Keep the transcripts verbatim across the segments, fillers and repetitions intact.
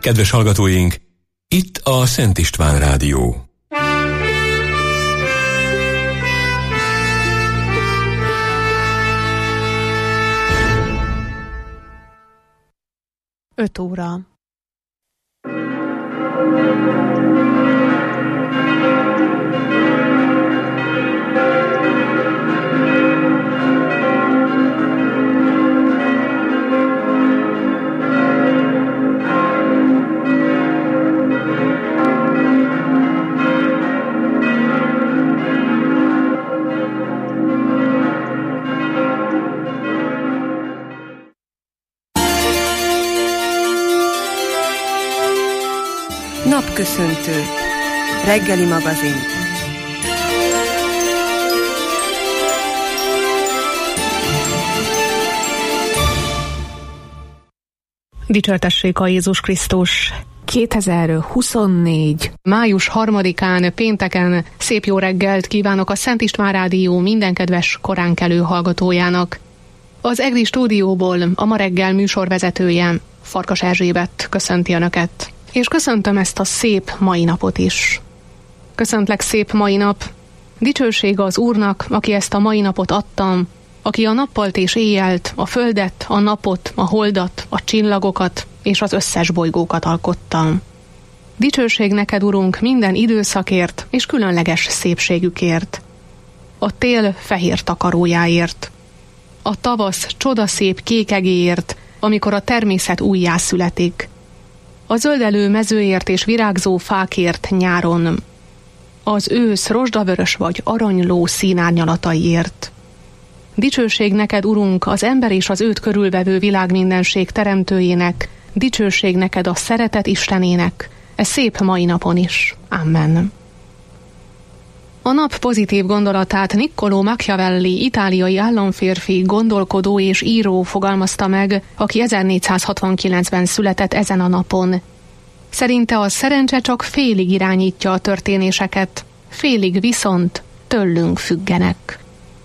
Kedves hallgatóink, itt a Szent István Rádió. Öt óra. Napköszöntő. Reggeli magazin. Dicsértessék a Jézus Krisztus! kétezer-huszonnégy. május harmadikán, pénteken szép jó reggelt kívánok a Szent István Rádió minden kedves koránkelő hallgatójának. Az EGRI stúdióból a ma reggel műsorvezetője, Farkas Erzsébet köszönti Önöket. És köszöntöm ezt a szép mai napot is. Köszöntlek, szép mai nap. Dicsőség az Úrnak, aki ezt a mai napot adtam, aki a nappalt és éjjelt, a földet, a napot, a holdat, a csillagokat és az összes bolygókat alkottam. Dicsőség neked, Urunk, minden időszakért és különleges szépségükért. A tél fehér takarójáért. A tavasz csodaszép kékegéért, amikor a természet újjá születik. A zöldelő mezőért és virágzó fákért nyáron, az ősz rozsdavörös vagy aranyló színárnyalataiért. Dicsőség neked, Urunk, az ember és az őt körülvevő világmindenség teremtőjének, dicsőség neked a szeretet Istenének, e szép mai napon is. Amen. A nap pozitív gondolatát Niccolò Machiavelli, itáliai államférfi, gondolkodó és író fogalmazta meg, aki ezernégyszázhatvankilencben született ezen a napon. Szerinte a szerencse csak félig irányítja a történéseket, félig viszont tőlünk függenek.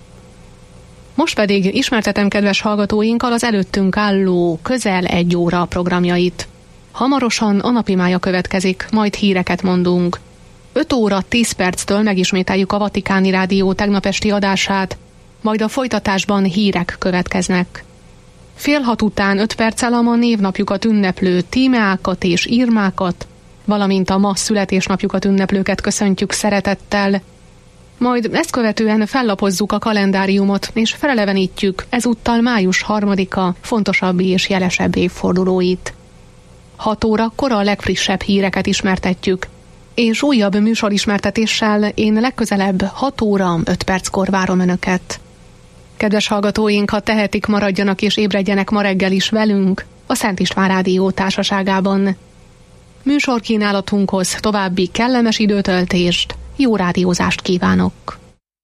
Most pedig ismertetem kedves hallgatóinkkal az előttünk álló közel egy óra programjait. Hamarosan a napimája következik, majd híreket mondunk. öt óra tíz perctől megismételjük a Vatikáni Rádió tegnap esti adását, majd a folytatásban hírek következnek. Fél hat után öt perccel a ma névnapjukat ünneplő Tímeákat és Irmákat, valamint a ma születésnapjukat ünneplőket köszöntjük szeretettel, majd ezt követően fellapozzuk a kalendáriumot és felelevenítjük ezúttal május harmadika fontosabb és jelesebb évfordulóit. hat órakor a legfrissebb híreket ismertetjük, és újabb műsorismertetéssel én legközelebb hat óra öt perckor várom Önöket. Kedves hallgatóink, ha tehetik, maradjanak és ébredjenek ma reggel is velünk a Szent István Rádió társaságában. Műsorkínálatunkhoz további kellemes időtöltést, jó rádiózást kívánok!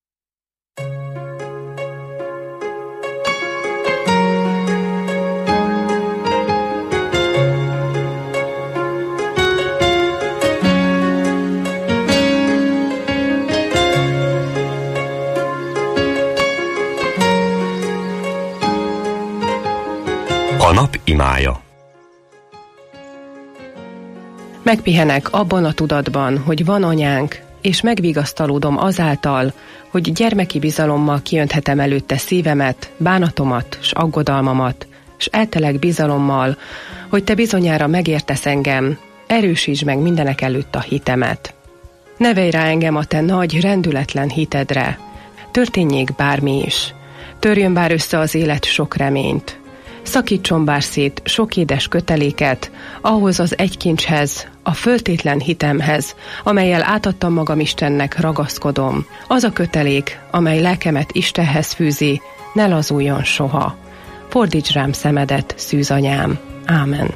A nap imája. Megpihenek abban a tudatban, hogy van anyánk, és megvigasztalódom azáltal, hogy gyermeki bizalommal kiönthetem előtte szívemet, bánatomat s aggodalmamat, s eltelek bizalommal, hogy te bizonyára megértesz engem, erősítsd meg mindenek előtt a hitemet. Nevelj rá engem a te nagy, rendületlen hitedre, történjék bármi is, törjön bár össze az élet sok reményt, szakítson bár szét sok édes köteléket, ahhoz az egy kincshez, a föltétlen hitemhez, amellyel átadtam magam Istennek, ragaszkodom. Az a kötelék, amely lelkemet Istenhez fűzi, ne lazuljon soha. Fordíts rám szemedet, szűz anyám. Ámen.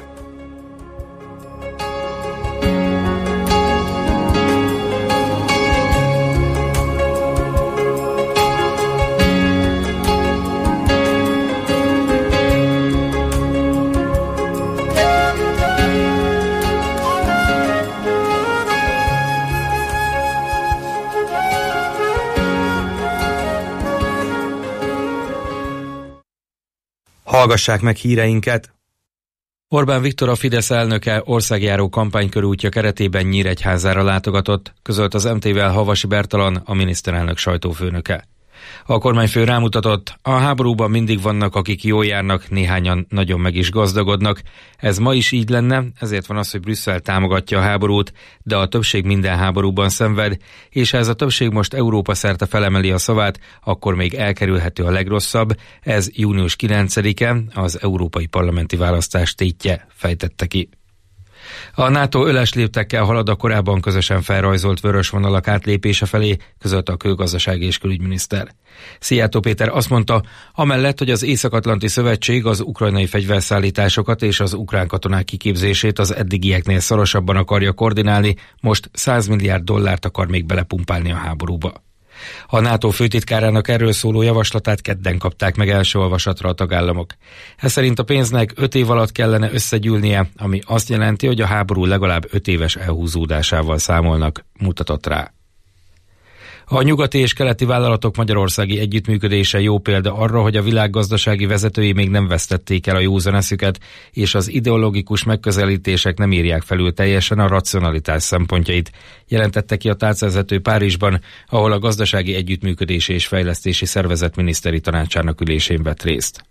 Hallgassák meg híreinket! Orbán Viktor, a Fidesz elnöke országjáró kampánykörútja keretében Nyíregyházára látogatott, közölt az em té-vel Havasi Bertalan, a miniszterelnök sajtófőnöke. A kormányfő rámutatott, a háborúban mindig vannak, akik jól járnak, néhányan nagyon meg is gazdagodnak. Ez ma is így lenne, ezért van az, hogy Brüsszel támogatja a háborút, de a többség minden háborúban szenved, és ha ez a többség most Európa szerte felemeli a szavát, akkor még elkerülhető a legrosszabb. Ez június kilencedike, az európai parlamenti választás tétje, fejtette ki. A NATO öles léptekkel halad a korábban közösen felrajzolt vörös vonalak átlépése felé, közölte a külgazdasági és külügyminiszter. Szijjártó Péter azt mondta, amellett, hogy az Észak-Atlanti Szövetség az ukrajnai fegyverszállításokat és az ukrán katonák kiképzését az eddigieknél szorosabban akarja koordinálni, most száz milliárd dollárt akar még belepumpálni a háborúba. A NATO főtitkárának erről szóló javaslatát kedden kapták meg első olvasatra a tagállamok. Ez szerint a pénznek öt év alatt kellene összegyűlnie, ami azt jelenti, hogy a háború legalább öt éves elhúzódásával számolnak, mutatott rá. A nyugati és keleti vállalatok magyarországi együttműködése jó példa arra, hogy a világgazdasági vezetői még nem vesztették el a józan eszüket, és az ideológikus megközelítések nem írják felül teljesen a racionalitás szempontjait, jelentette ki a tárcavezető Párizsban, ahol a Gazdasági Együttműködési és Fejlesztési Szervezet miniszteri tanácsának ülésén vett részt.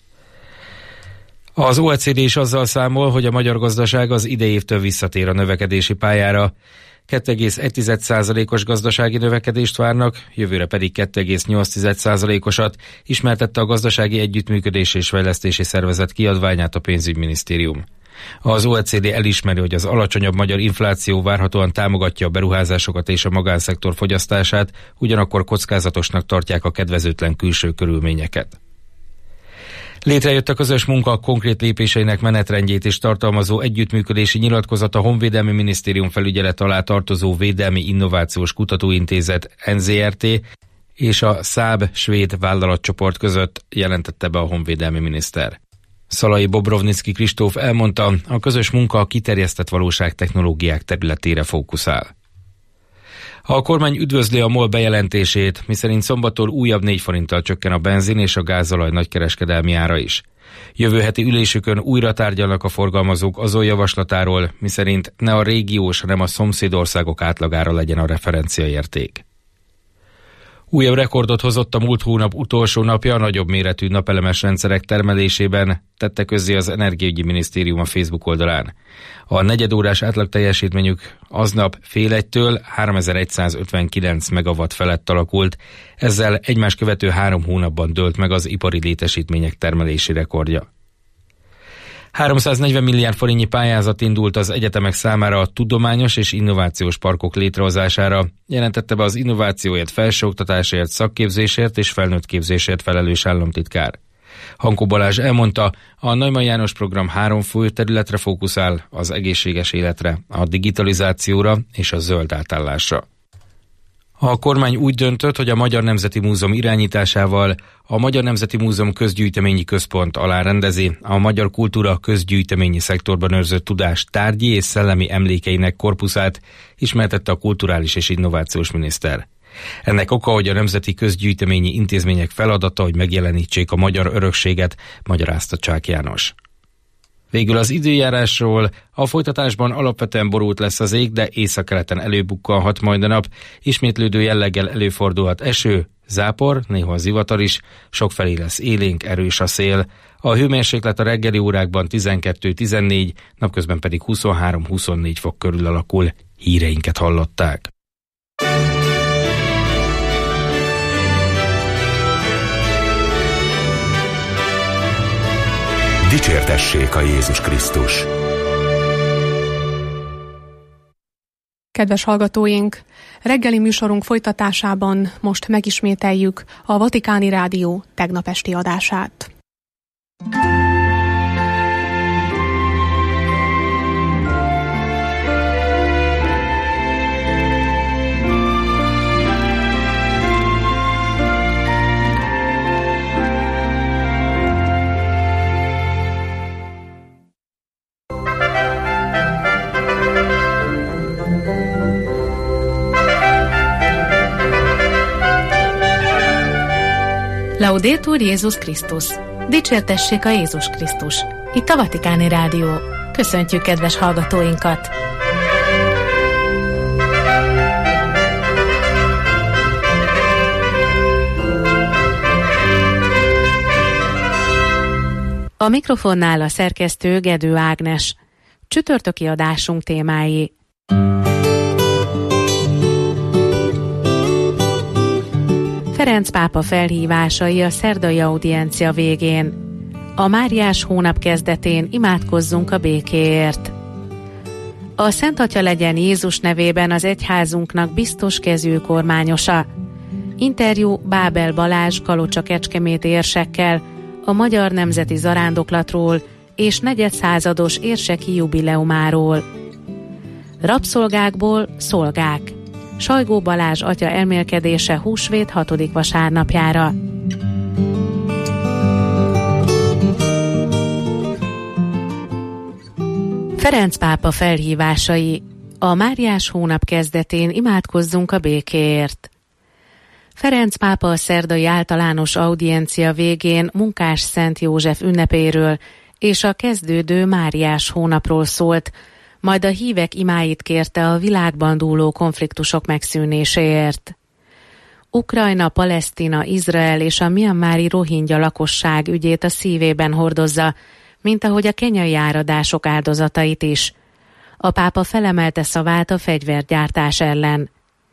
Az o e cé dé is azzal számol, hogy a magyar gazdaság az idei évtől visszatér a növekedési pályára. kettő egész egy százalékos gazdasági növekedést várnak, jövőre pedig kettő egész nyolc százalékosat, ismertette a Gazdasági Együttműködési és Fejlesztési Szervezet kiadványát a pénzügyminisztérium. Az o e cé dé elismeri, hogy az alacsonyabb magyar infláció várhatóan támogatja a beruházásokat és a magánszektor fogyasztását, ugyanakkor kockázatosnak tartják a kedvezőtlen külső körülményeket. Létrejött a közös munka konkrét lépéseinek menetrendjét is tartalmazó együttműködési nyilatkozat a Honvédelmi Minisztérium felügyelet alá tartozó Védelmi Innovációs Kutatóintézet en zé er té és a Saab svéd vállalatcsoport között, jelentette be a honvédelmi miniszter. Szalai Bobrovnicki Kristóf elmondta, a közös munka a kiterjesztett valóságtechnológiák területére fókuszál. A kormány üdvözli a MOL bejelentését, miszerint szombattól újabb négy forinttal csökken a benzin és a gázolaj nagykereskedelmi ára is. Jövő heti ülésükön újra tárgyalnak a forgalmazók azon javaslatáról, miszerint ne a régiós, hanem a szomszédországok átlagára legyen a referenciaérték. Újabb rekordot hozott a múlt hónap utolsó napja a nagyobb méretű napelemes rendszerek termelésében, tette közzé az Energiaügyi Minisztérium a Facebook oldalán. A negyedórás átlag teljesítményük aznap fél egytől háromezer-egyszázötvenkilenc megawatt felett alakult, ezzel egymás követő három hónapban dőlt meg az ipari létesítmények termelési rekordja. háromszáznegyven milliárd forintnyi pályázat indult az egyetemek számára a tudományos és innovációs parkok létrehozására, jelentette be az innovációért, felsőoktatásért, szakképzésért és felnőttképzésért felelős államtitkár. Hankó Balázs elmondta, a Neumann János program három fő területre fókuszál: az egészséges életre, a digitalizációra és a zöld átállásra. A kormány úgy döntött, hogy a Magyar Nemzeti Múzeum irányításával a Magyar Nemzeti Múzeum Közgyűjteményi Központ alá rendezi a magyar kultúra közgyűjteményi szektorban őrzött tudás tárgyi és szellemi emlékeinek korpuszát, ismertette a kulturális és innovációs miniszter. Ennek oka, hogy a nemzeti közgyűjteményi intézmények feladata, hogy megjelenítsék a magyar örökséget, magyarázta Csák János. Végül az időjárásról: a folytatásban alapvetően borult lesz az ég, de északkeleten előbukkanhat majd a nap, ismétlődő jelleggel előfordulhat eső, zápor, néha zivatar is, sokfelé lesz élénk, erős a szél. A hőmérséklet a reggeli órákban tizenkettő-tizennégy, napközben pedig huszonhárom-huszonnégy fok körül alakul. Híreinket hallották. Dicsértessék a Jézus Krisztus! Kedves hallgatóink, reggeli műsorunk folytatásában most megismételjük a Vatikáni Rádió tegnap esti adását. Laudetur Jesus Christus! Dicsértessék a Jézus Krisztus! Itt a Vatikáni Rádió. Köszöntjük kedves hallgatóinkat! A mikrofonnál a szerkesztő Gedő Ágnes. Csütörtöki adásunk témái. Ferenc pápa felhívásai a szerdai audiencia végén. A Máriás hónap kezdetén imádkozzunk a békéért. A Szent Atya legyen Jézus nevében az egyházunknak biztos kezű kormányosa. Interjú Bábel Balázs Kalocsa-Kecskeméti érsekkel a Magyar Nemzeti Zarándoklatról és negyedszázados érseki jubileumáról. Rabszolgákból szolgák. Sajgó Balázs atya elmélkedése húsvét hatodik vasárnapjára. Ferenc pápa felhívásai. A Máriás hónap kezdetén imádkozzunk a békéért. Ferenc pápa a szerdai általános audiencia végén Munkás Szent József ünnepéről és a kezdődő Máriás hónapról szólt, majd a hívek imáit kérte a világban dúló konfliktusok megszűnéséért. Ukrajna, Palesztina, Izrael és a mianmári rohingya lakosság ügyét a szívében hordozza, mint ahogy a kenyai áradások áldozatait is. A pápa felemelte szavát a fegyvergyártás ellen.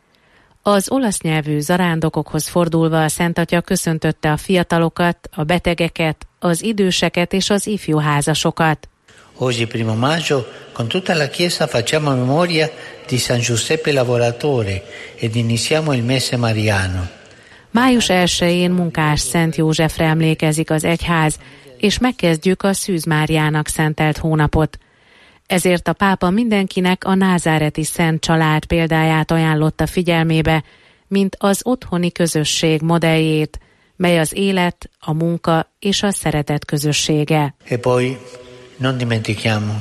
Az olasz nyelvű zarándokokhoz fordulva a Szent Atya köszöntötte a fiatalokat, a betegeket, az időseket és az ifjú házasokat. Oggi primo maggio con tutta la Chiesa facciamo memoria di San Giuseppe Lavoratore ed iniziamo il mese mariano. Május elsején Munkás Szent Józsefre emlékezik az egyház, és megkezdjük a Szűz Máriának szentelt hónapot. Ezért a pápa mindenkinek a názáreti szent család példáját ajánlotta figyelmébe, mint az otthoni közösség modelljét, mely az élet, a munka és a szeretet közössége. E poi non dimentichiamo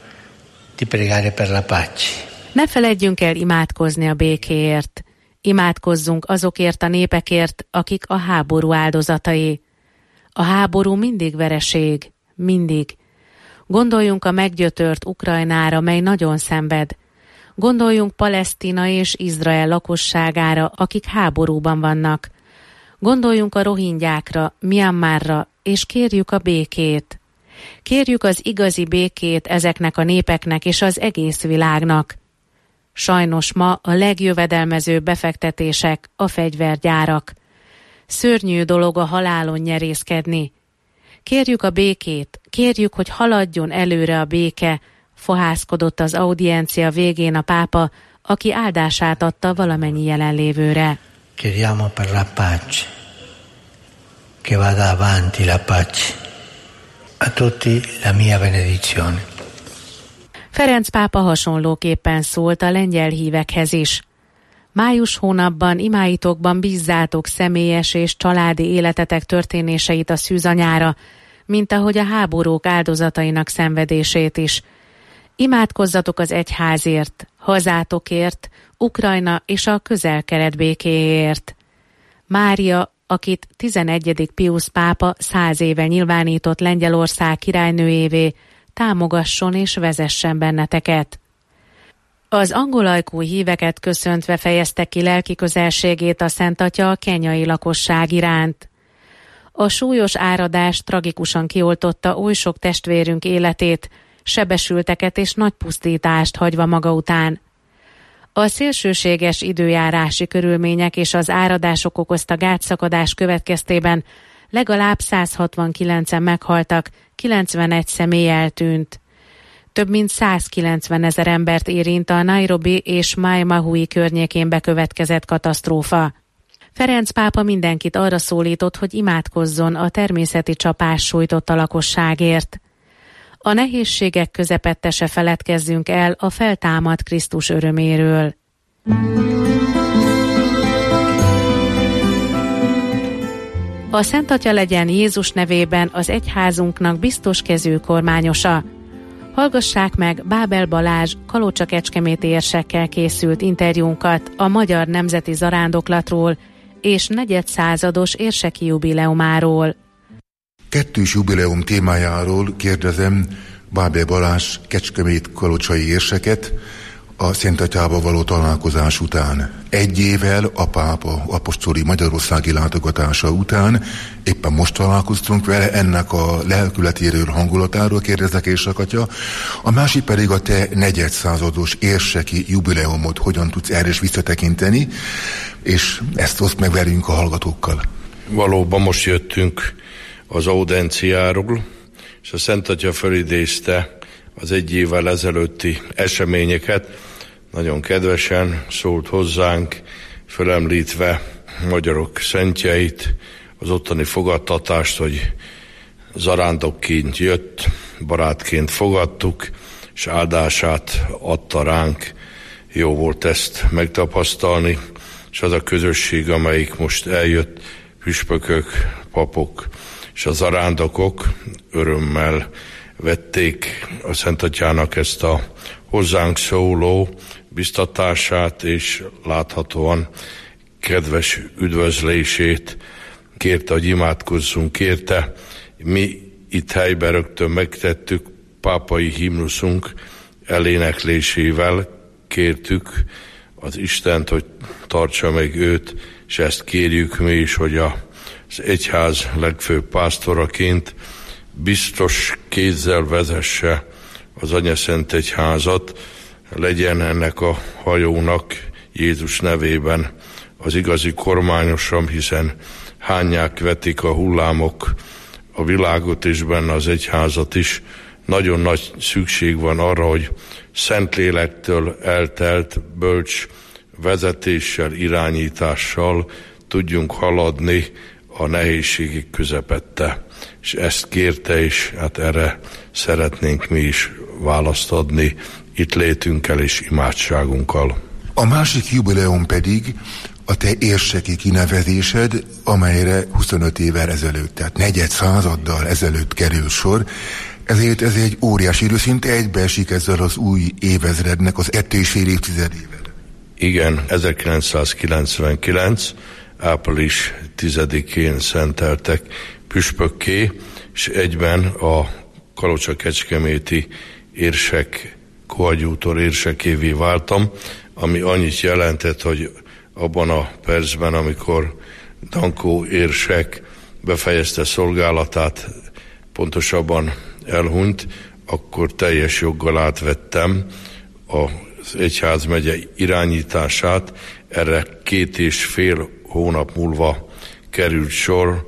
di pregare per la pace. Ne feledjünk el imádkozni a békéért. Imádkozzunk azokért a népekért, akik a háború áldozatai. A háború mindig vereség, mindig. Gondoljunk a meggyötört Ukrajnára, mely nagyon szenved. Gondoljunk Palesztina és Izrael lakosságára, akik háborúban vannak. Gondoljunk a rohingyákra, Mianmarra, és kérjük a békét. Kérjük az igazi békét ezeknek a népeknek és az egész világnak. Sajnos ma a legjövedelmezőbb befektetések a fegyvergyárak. Szörnyű dolog a halálon nyerészkedni. Kérjük a békét, kérjük, hogy haladjon előre a béke, fohászkodott az audiencia végén a pápa, aki áldását adta valamennyi jelenlévőre. Chiediamo per la pace, che vada avanti la pace. A tutti la mia benedizione. Ferenc pápa hasonlóképpen szólt a lengyel hívekhez is. Május hónapban imáitokban bízzátok személyes és családi életetek történéseit a szűzanyára, mint ahogy a háborúk áldozatainak szenvedését is. Imádkozzatok az egyházért, hazátokért, Ukrajna és a közel-kelet békéért. Mária, akit tizenegyedik Piusz pápa száz éve nyilvánított Lengyelország királynőjévé, támogasson és vezessen benneteket. Az angolajkú híveket köszöntve fejezte ki lelki közelségét a Szent Atya a kenyai lakosság iránt. A súlyos áradás tragikusan kioltotta oly sok testvérünk életét, sebesülteket és nagy pusztítást hagyva maga után. A szélsőséges időjárási körülmények és az áradások okozta gátszakadás következtében legalább száz hatvankilencen meghaltak, kilencvenegy személy eltűnt. Több mint százkilencven ezer embert érint a Nairobi és Mai Maui környékén bekövetkezett katasztrófa. Ferenc pápa mindenkit arra szólított, hogy imádkozzon a természeti csapás sújtotta lakosságért. A nehézségek közepette se feledkezzünk el a feltámadt Krisztus öröméről. A Szent Atya legyen Jézus nevében az egyházunknak biztos kezű kormányosa. Hallgassák meg Bábel Balázs Kalocsa-Kecskeméti érsekkel készült interjúnkat a Magyar Nemzeti Zarándoklatról és negyedszázados érseki jubileumáról. kettős jubileum témájáról kérdezem Bábel Balázs kecskemét-kalocsai érseket a Szentatyába való találkozás után. Egy évvel a pápa apostoli magyarországi látogatása után éppen most találkoztunk vele, ennek a lelkületéről, hangulatáról kérdezek, érsakatya. A másik pedig a te negyedszázados érseki jubileumot, hogyan tudsz erre is visszatekinteni, és ezt oszd meg velünk a hallgatókkal. Valóban most jöttünk az audenciáról, és a Szent Atya felidézte az egy évvel ezelőtti eseményeket. Nagyon kedvesen szólt hozzánk, felemlítve magyarok szentjeit, az ottani fogadtatást, hogy zarándokként jött, barátként fogadtuk, és áldását adta ránk. Jó volt ezt megtapasztalni, és az a közösség, amelyik most eljött, püspökök, papok és a zarándokok örömmel vették a Szent Atyának ezt a hozzánk szóló biztatását, és láthatóan kedves üdvözlését kérte, hogy imádkozzunk érte. Mi itt helyben rögtön megtettük, pápai himnuszunk eléneklésével kértük az Istent, hogy tartsa meg őt, és ezt kérjük mi is, hogy az egyház legfőbb pásztoraként biztos kézzel vezesse az Anyaszent Egyházat, legyen ennek a hajónak Jézus nevében az igazi kormányosom, hiszen hányák vetik a hullámok a világot és benne az egyházat is. Nagyon nagy szükség van arra, hogy Szentlélektől eltelt bölcs vezetéssel, irányítással tudjunk haladni a nehézségek közepette. És ezt kérte, és hát erre szeretnénk mi is választ adni itt létünkkel és imádságunkkal. A másik jubileum pedig a te érseki kinevezésed, amelyre huszonöt évvel ezelőtt, tehát negyed századdal ezelőtt kerül sor. Ezért ez egy óriási idő, szinte egybeesik ezzel az új évezrednek az kettő és fél évtizedével. Igen, ezerkilencszázkilencvenkilenc április tizedikén szenteltek püspökké, és egyben a kalocsa-kecskeméti érsek, koadjútor érsekévé váltam, ami annyit jelentett, hogy abban a percben, amikor Dankó érsek befejezte szolgálatát, pontosabban elhunyt, akkor teljes joggal átvettem az egyházmegye irányítását. Erre két és fél hónap múlva került sor,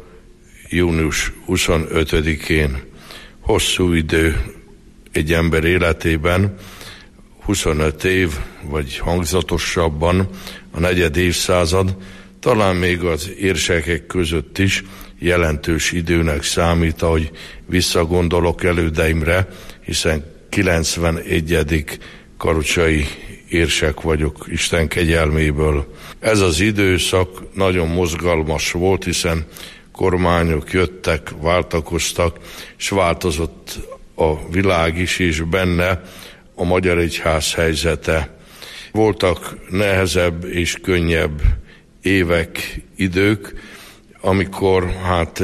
június huszonötödikén. Hosszú idő egy ember életében, huszonöt év, vagy hangzatosabban a negyed évszázad, talán még az érsekek között is jelentős időnek számít, ahogy visszagondolok elődeimre, hiszen kilencvenegyedik kalocsai érsek vagyok Isten kegyelméből. Ez az időszak nagyon mozgalmas volt, hiszen kormányok jöttek, váltakoztak, és változott a világ is, és benne a magyar egyház helyzete. Voltak nehezebb és könnyebb évek, idők, amikor hát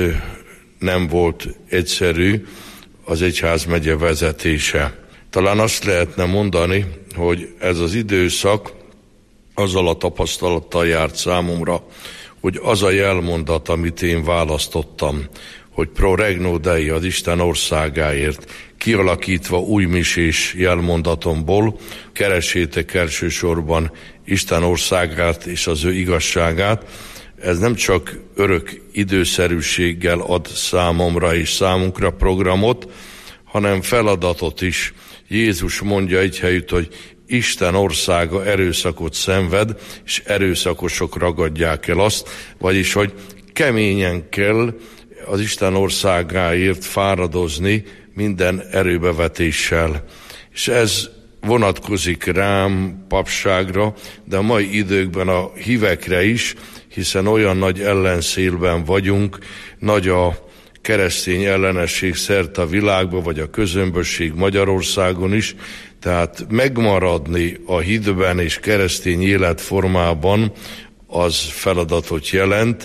nem volt egyszerű az egyházmegye vezetése. Talán azt lehetne mondani, hogy ez az időszak azzal a tapasztalattal járt számomra, hogy az a jelmondat, amit én választottam, hogy pro regno Dei, az Isten országáért, kialakítva új misés jelmondatomból, keresétek elsősorban Isten országát és az ő igazságát. Ez nem csak örök időszerűséggel ad számomra és számunkra programot, hanem feladatot is. Jézus mondja egy helyütt, hogy Isten országa erőszakot szenved, és erőszakosok ragadják el azt, vagyis, hogy keményen kell az Isten országáért fáradozni minden erőbevetéssel. És ez vonatkozik rám, papságra, de a mai időkben a hívekre is, hiszen olyan nagy ellenszélben vagyunk, nagy a keresztény ellenesség szerte a világban, vagy a közömbösség Magyarországon is, tehát megmaradni a hitben és keresztény életformában az feladatot jelent,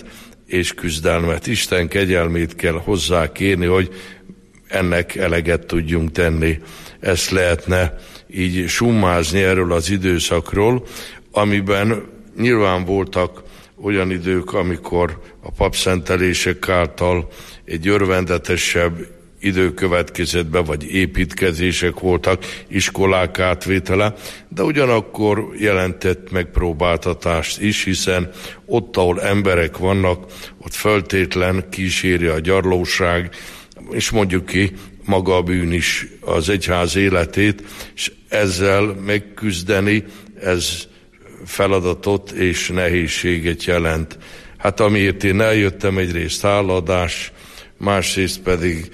és küzdelmet. Isten kegyelmét kell hozzá kérni, hogy ennek eleget tudjunk tenni. Ezt lehetne így summázni erről az időszakról, amiben nyilván voltak olyan idők, amikor a papszentelések által egy örvendetesebb idő következett be, vagy építkezések voltak, iskolák átvétele, de ugyanakkor jelentett megpróbáltatást is, hiszen ott, ahol emberek vannak, ott föltétlen kíséri a gyarlóság, és mondjuk ki, maga a bűn is az egyház életét, és ezzel megküzdeni, ez feladatot és nehézséget jelent. Hát amiért én eljöttem, egyrészt hálaadás, másrészt pedig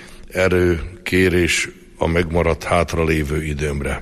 erőkérés a megmaradt hátralévő időmre.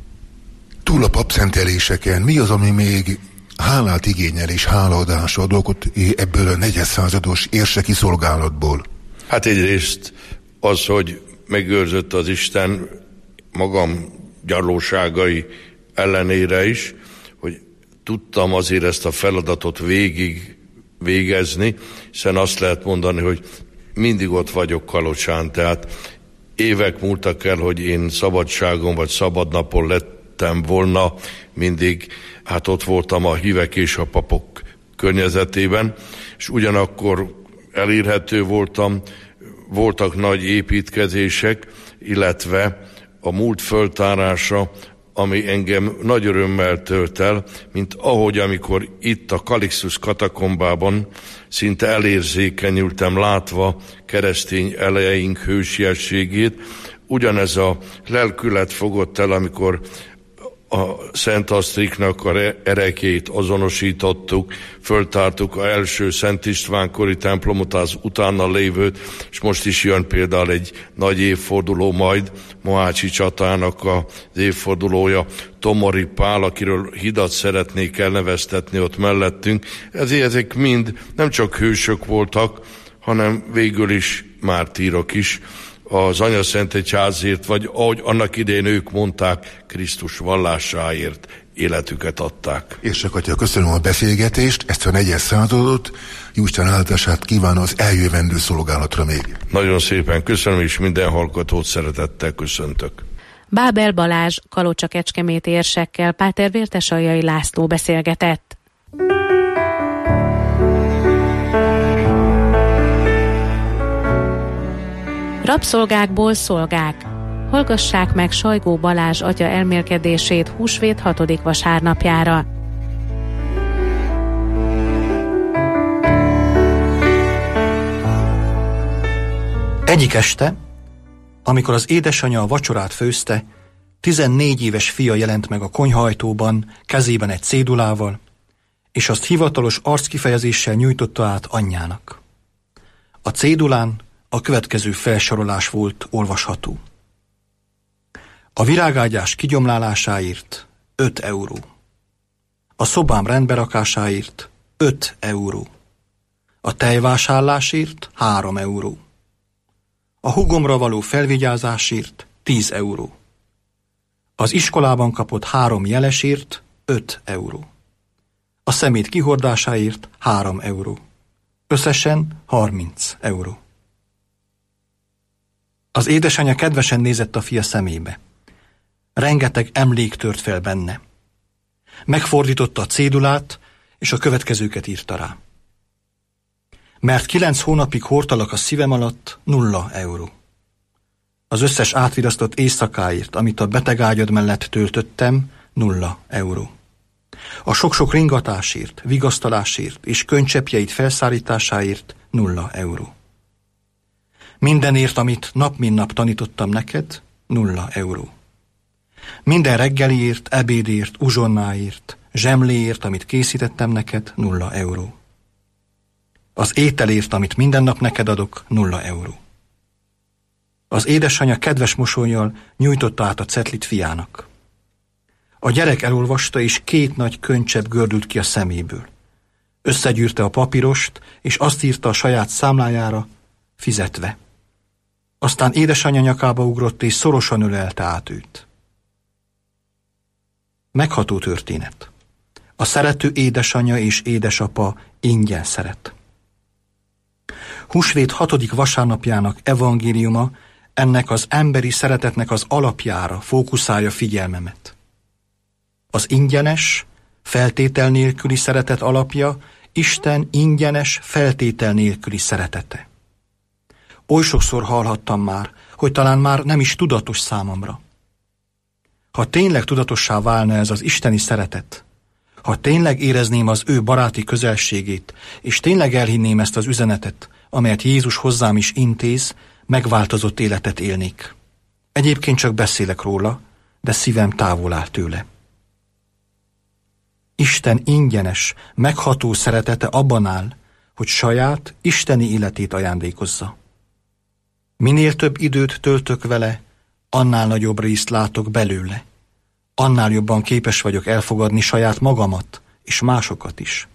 Túl a papszenteléseken mi az, ami még hálát igényel és hálaadásra ad okot ebből a negyedszázados érseki szolgálatból? Hát egyrészt az, hogy megőrzött az Isten magam gyarlóságai ellenére is, hogy tudtam azért ezt a feladatot végig végezni, hiszen azt lehet mondani, hogy mindig ott vagyok Kalocsán, tehát évek múltak el, hogy én szabadságon vagy szabadnapon lettem volna, mindig hát ott voltam a hívek és a papok környezetében, és ugyanakkor elérhető voltam, voltak nagy építkezések, illetve a múlt föltárása, ami engem nagy örömmel tölt el, mint ahogy amikor itt a Kalixtus katakombában szinte elérzékenyültem látva keresztény elejeink hősiességét, ugyanez a lelkület fogott el, amikor a Szent Asztriknak a erekét azonosítottuk, föltártuk az első Szent István kori templomot, az utána lévőt, és most is jön például egy nagy évforduló majd, Mohácsi csatának az évfordulója, Tomori Pál, akiről hidat szeretnék elneveztetni ott mellettünk. Ezért ezek mind nem csak hősök voltak, hanem végül is mártírok is, az Anyaszentegyházért, vagy ahogy annak idején ők mondták, Krisztus vallásáért életüket adták. Érsek atya, köszönöm a beszélgetést, ezt a negyed századot, Jóisten áldását kívánom az eljövendő szolgálatra még. Nagyon szépen köszönöm, és minden hallgatót szeretettel köszöntök. Bábel Balázs Kalocsa-Kecskemét érsekkel Páter Vértesaljai László beszélgetett. Rabszolgákból szolgák. Hallgassák meg Sajgó Balázs atya elmélkedését húsvét hatodik vasárnapjára. Egyik este, amikor az édesanyja a vacsorát főzte, tizennégy éves fia jelent meg a konyhajtóban, kezében egy cédulával, és azt hivatalos arckifejezéssel nyújtotta át anyjának. A cédulán a következő felsorolás volt olvasható. A virágágyás kigyomlálásáért öt euró. A szobám rendberakásáért öt euró. A tejvásárlásért három euró. A húgomra való felvigyázásért tíz euró. Az iskolában kapott három jelesért öt euró. A szemét kihordásáért három euró. Összesen harminc euró. Az édesanyja kedvesen nézett a fia szemébe. Rengeteg emlék tört fel benne. Megfordította a cédulát, és a következőket írta rá. Mert kilenc hónapig hordtalak a szívem alatt, nulla euró. Az összes átvirasztott éjszakáért, amit a betegágyad mellett töltöttem, nulla euró. A sok-sok ringatásért, vigasztalásért és könycseppjeid felszállításáért nulla euró. Mindenért, amit nap mint nap tanítottam neked, nulla euró. Minden reggeliért, ebédért, uzsonnáért, zsemléért, amit készítettem neked, nulla euró. Az ételért, amit minden nap neked adok, nulla euró. Az édesanyja kedves mosollyal nyújtotta át a cetlit fiának. A gyerek elolvasta, és két nagy könycsepp gördült ki a szeméből. Összegyűrte a papírost, és azt írta a saját számlájára, fizetve. Aztán édesanyja nyakába ugrott, és szorosan ölelte át őt. Megható történet. A szerető édesanyja és édesapa ingyen szeret. Húsvét hatodik vasárnapjának evangéliuma ennek az emberi szeretetnek az alapjára fókuszálja figyelmemet. Az ingyenes, feltétel nélküli szeretet alapja Isten ingyenes, feltétel nélküli szeretete. Oly sokszor hallhattam már, hogy talán már nem is tudatos számomra. Ha tényleg tudatossá válna ez az isteni szeretet, ha tényleg érezném az ő baráti közelségét, és tényleg elhinném ezt az üzenetet, amelyet Jézus hozzám is intéz, megváltozott életet élnék. Egyébként csak beszélek róla, de szívem távol áll tőle. Isten ingyenes, megható szeretete abban áll, hogy saját, isteni életét ajándékozza. Minél több időt töltök vele, annál nagyobb részt látok belőle. Annál jobban képes vagyok elfogadni saját magamat és másokat is.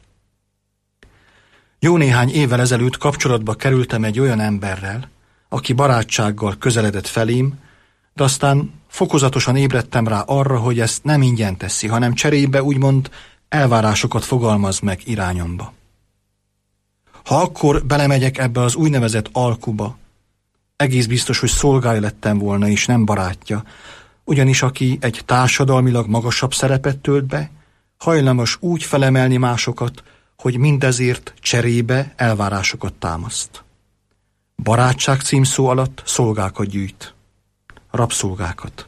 Jó néhány évvel ezelőtt kapcsolatba kerültem egy olyan emberrel, aki barátsággal közeledett felém, de aztán fokozatosan ébredtem rá arra, hogy ezt nem ingyen teszi, hanem cserébe úgymond elvárásokat fogalmaz meg irányomba. Ha akkor belemegyek ebbe az úgynevezett alkuba, egész biztos, hogy szolgája lettem volna, és nem barátja, ugyanis aki egy társadalmilag magasabb szerepet tölt be, hajlamos úgy felemelni másokat, hogy mindezért cserébe elvárásokat támaszt. Barátság címszó alatt szolgákat gyűjt, rabszolgákat.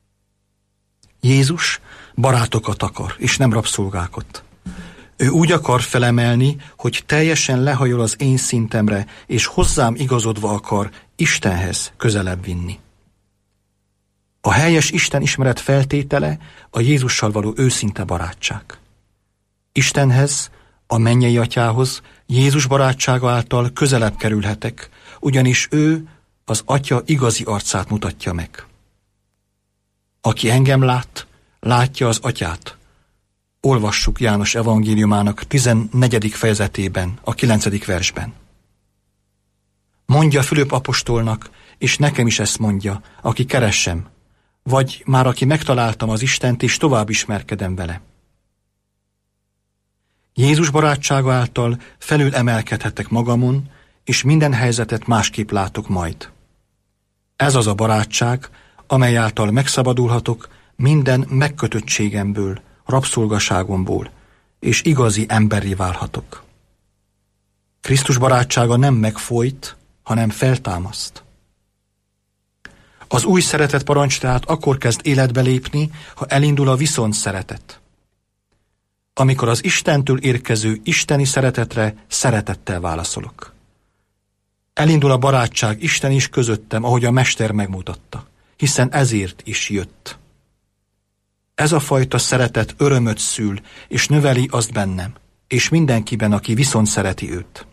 Jézus barátokat akar, és nem rabszolgákat. Ő úgy akar felemelni, hogy teljesen lehajol az én szintemre, és hozzám igazodva akar Istenhez közelebb vinni. A helyes Isten ismeret feltétele a Jézussal való őszinte barátság. Istenhez, a mennyei atyához Jézus barátsága által közelebb kerülhetek, ugyanis ő az atya igazi arcát mutatja meg. Aki engem lát, látja az atyát. Olvassuk János evangéliumának tizennegyedik fejezetében, a kilencedik versben. Mondja Fülöp apostolnak, és nekem is ezt mondja, aki keressem, vagy már aki megtaláltam az Istent, és tovább ismerkedem vele. Jézus barátsága által felül emelkedhetek magamon, és minden helyzetet másképp látok majd. Ez az a barátság, amely által megszabadulhatok minden megkötöttségemből, rabszolgaságomból, és igazi emberré válhatok. Krisztus barátsága nem megfojt, hanem feltámaszt. Az új szeretet parancs tehát akkor kezd életbe lépni, ha elindul a viszont szeretet. Amikor az Istentől érkező isteni szeretetre szeretettel válaszolok. Elindul a barátság Isten is közöttem, ahogy a Mester megmutatta, hiszen ezért is jött. Ez a fajta szeretet örömöt szül, és növeli azt bennem, és mindenkiben, aki viszont szereti őt.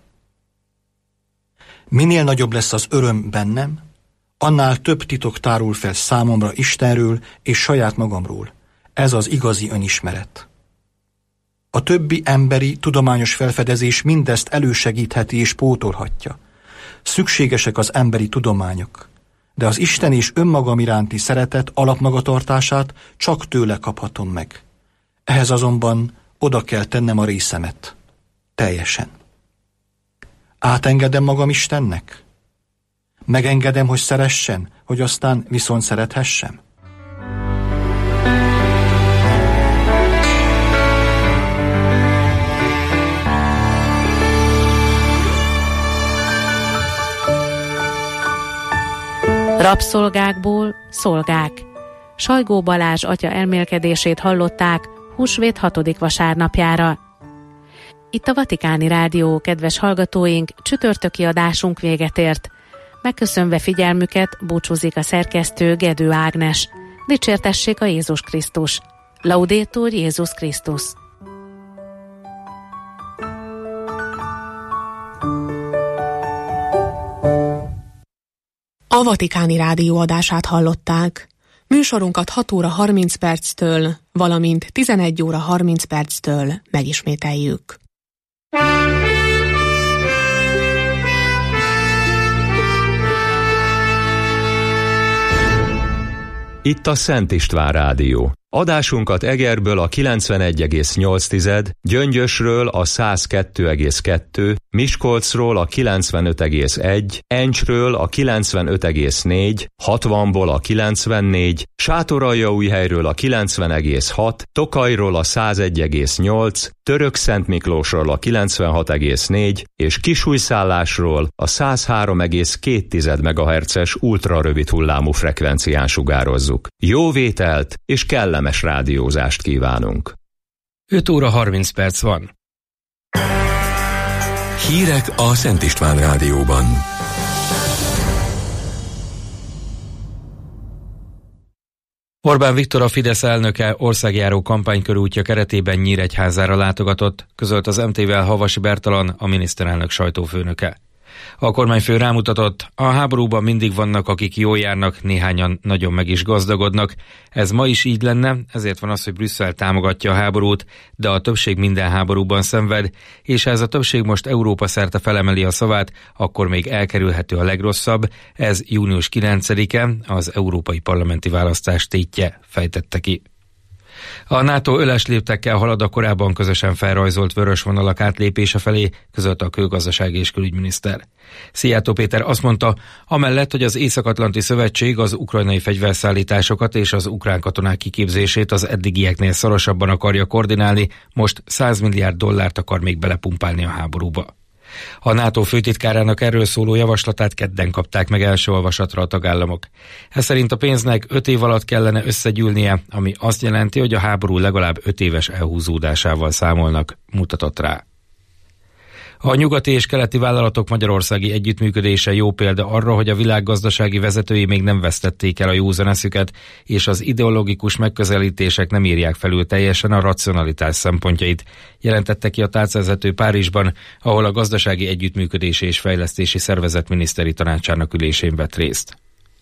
Minél nagyobb lesz az öröm bennem, annál több titok tárul fel számomra Istenről és saját magamról. Ez az igazi önismeret. A többi emberi, tudományos felfedezés mindezt elősegítheti és pótolhatja. Szükségesek az emberi tudományok, de az Isten és önmagam iránti szeretet alapmagatartását csak tőle kaphatom meg. Ehhez azonban oda kell tennem a részemet. Teljesen. Átengedem magam Istennek? Megengedem, hogy szeressen, hogy aztán viszont szerethessem? Rabszolgákból szolgák. Sajgó Balázs atya elmélkedését hallották húsvét hatodik vasárnapjára. Itt a Vatikáni Rádió, kedves hallgatóink, csütörtöki adásunk véget ért. Megköszönve figyelmüket búcsúzik a szerkesztő Gedő Ágnes. Dicsértessék a Jézus Krisztus. Laudétur Jézus Krisztus. A Vatikáni Rádió adását hallották. Műsorunkat hat óra harminc perctől, valamint tizenegy óra harminc perctől megismételjük. Itt a Szent István Rádió. Adásunkat Egerből a kilencvenegy egész nyolc, Gyöngyösről a száz kettő egész kettő, Miskolcról a kilencvenöt egész egy, Encsről a kilencvenöt egész négy, hatvanból a kilencvennégy, Sátoraljaújhelyről a kilencven egész hat, Tokajról a száz egy egész nyolc, Törökszentmiklósról a kilencvenhat egész négy és Kisújszállásról a száz három egész két megahertzes ultrarövid hullámú frekvencián sugározzuk. Jó vételt és kellemes rádiózást kívánunk! öt óra harminc perc van. Hírek a Szent István Rádióban. Orbán Viktor, a Fidesz elnöke országjáró kampánykörútja keretében Nyíregyházára látogatott, közölt az em té-vel Havasi Bertalan, a miniszterelnök sajtófőnöke. A kormányfő rámutatott, a háborúban mindig vannak, akik jól járnak, néhányan nagyon meg is gazdagodnak. Ez ma is így lenne, ezért van az, hogy Brüsszel támogatja a háborút, de a többség minden háborúban szenved, és ha ez a többség most Európa szerte felemeli a szavát, akkor még elkerülhető a legrosszabb. Ez június kilencedike, az európai parlamenti választás tétje, fejtette ki. A NATO öles léptekkel halad a korábban közösen felrajzolt vörös vonalak átlépése felé, közölte a külgazdasági és külügyminiszter. Szijjártó Péter azt mondta, amellett, hogy az Észak-Atlanti Szövetség az ukrajnai fegyverszállításokat és az ukrán katonák kiképzését az eddigieknél szorosabban akarja koordinálni, most száz milliárd dollárt akar még belepumpálni a háborúba. A NATO főtitkárának erről szóló javaslatát kedden kapták meg első olvasatra a tagállamok. Ez szerint a pénznek öt év alatt kellene összegyűlnie, ami azt jelenti, hogy a háború legalább öt éves elhúzódásával számolnak, mutatott rá. A nyugati és keleti vállalatok magyarországi együttműködése jó példa arra, hogy a világgazdasági vezetői még nem vesztették el a józan eszüket, és az ideológikus megközelítések nem írják felül teljesen a racionalitás szempontjait, jelentette ki a tárcavezető Párizsban, ahol a gazdasági együttműködési és fejlesztési szervezet miniszteri tanácsának ülésén vett részt.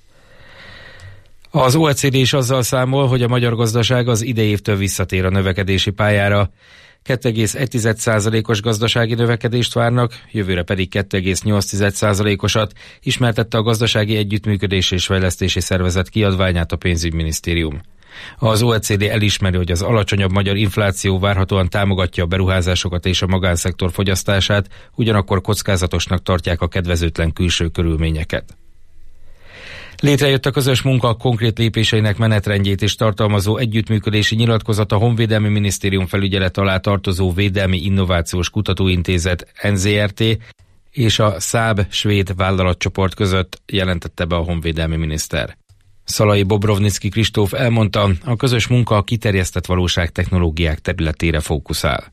Az o e cé dé is azzal számol, hogy a magyar gazdaság az idei évtől visszatér a növekedési pályára. két egész egy százalékos gazdasági növekedést várnak, jövőre pedig két egész nyolc százalékosat, ismertette a Gazdasági Együttműködési és Fejlesztési Szervezet kiadványát a pénzügyminisztérium. Az o e cé dé elismeri, hogy az alacsonyabb magyar infláció várhatóan támogatja a beruházásokat és a magánszektor fogyasztását, ugyanakkor kockázatosnak tartják a kedvezőtlen külső körülményeket. Létrejött a közös munka konkrét lépéseinek menetrendjét is tartalmazó együttműködési nyilatkozat a Honvédelmi Minisztérium felügyelet alá tartozó Védelmi Innovációs Kutatóintézet en zé er té és a Saab svéd vállalatcsoport között, jelentette be a honvédelmi miniszter. Szalai Bobrovnicki Kristóf elmondta, a közös munka a kiterjesztett valóságtechnológiák területére fókuszál.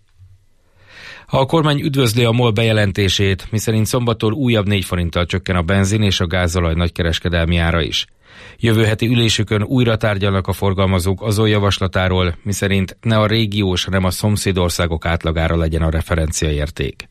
A kormány üdvözli a MOL bejelentését, miszerint szombattól újabb négy forinttal csökken a benzin és a gázolaj nagykereskedelmi ára is. Jövő heti ülésükön újra tárgyalnak a forgalmazók azon javaslatáról, miszerint ne a régiós, hanem a szomszédországok átlagára legyen a referenciaérték.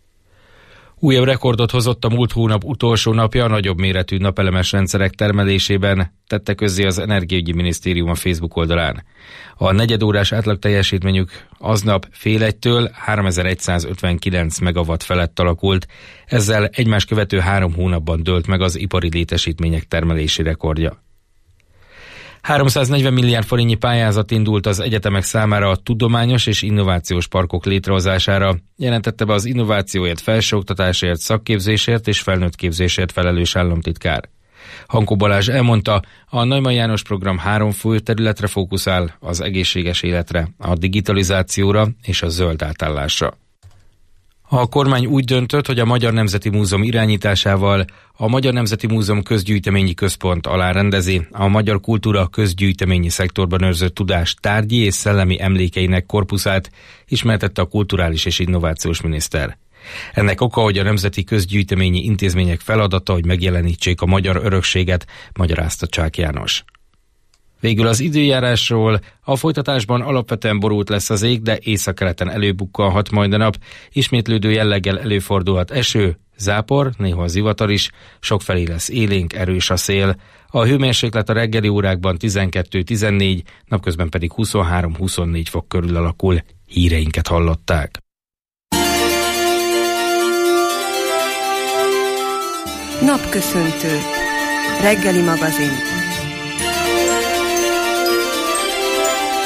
Újabb rekordot hozott a múlt hónap utolsó napja a nagyobb méretű napelemes rendszerek termelésében, tette közzé az Energiaügyi Minisztérium a Facebook oldalán. A negyedórás átlag teljesítményük aznap fél egytől háromezer-százötvenkilenc megawatt felett alakult, ezzel egymás követő három hónapban dőlt meg az ipari létesítmények termelési rekordja. háromszáznegyven milliárd forintnyi pályázat indult az egyetemek számára a tudományos és innovációs parkok létrehozására, jelentette be az innovációért, felsőoktatásért, szakképzésért és felnőttképzésért felelős államtitkár. Hankó Balázs elmondta, a Neumann János program három fő területre fókuszál, az egészséges életre, a digitalizációra és a zöld átállásra. A kormány úgy döntött, hogy a Magyar Nemzeti Múzeum irányításával a Magyar Nemzeti Múzeum Közgyűjteményi Központ alá rendezi a magyar kultúra közgyűjteményi szektorban őrzött tudás tárgyi és szellemi emlékeinek korpuszát, ismertette a kulturális és innovációs miniszter. Ennek oka, hogy a nemzeti közgyűjteményi intézmények feladata, hogy megjelenítsék a magyar örökséget, magyarázta Csák János. Végül az időjárásról: a folytatásban alapvetően borult lesz az ég, de északkeleten előbukkanhat majd a nap, ismétlődő jelleggel előfordulhat eső, zápor, néha zivatar is, sokfelé lesz élénk, erős a szél. A hőmérséklet a reggeli órákban tizenkettő-tizennégy, napközben pedig huszonhárom-huszonnégy fok körül alakul. Híreinket hallották. Napköszöntő. Reggeli magazin.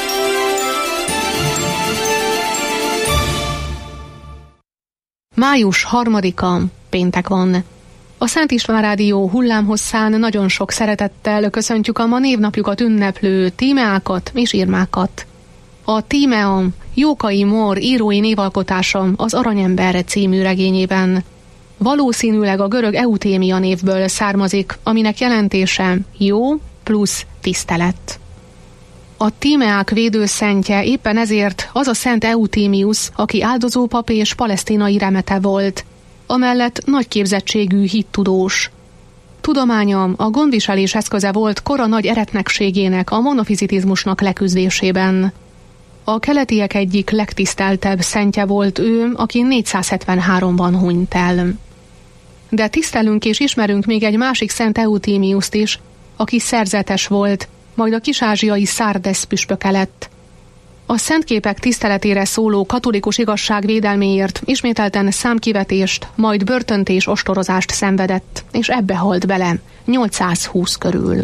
Május harmadika, péntek van. A Szent István Rádió hullámhosszán nagyon sok szeretettel köszöntjük a ma névnapjukat ünneplő Tímeákat és Irmákat. A Tímea Jókai Mór írói névalkotása az Aranyember című regényében. Valószínűleg a görög eutémia névből származik, aminek jelentése jó plusz tisztelet. A Tímeák védőszentje éppen ezért az a Szent Eutémius, aki áldozópap és palesztinai remete volt, amellett nagy képzettségű hittudós. Tudománya a gondviselés eszköze volt kora nagy eretnekségének, a monofizitizmusnak leküzdésében. A keletiek egyik legtiszteltebb szentje volt ő, aki négyszázhetvenháromban hunyt el. De tisztelünk és ismerünk még egy másik Szent Eutémiuszt is, aki szerzetes volt, majd a kis-ázsiai Szárdes püspöke lett. A szentképek tiszteletére szóló katolikus igazság védelméért ismételten számkivetést, majd börtönt és ostorozást szenvedett, és ebbe halt bele, nyolcszázhúsz körül.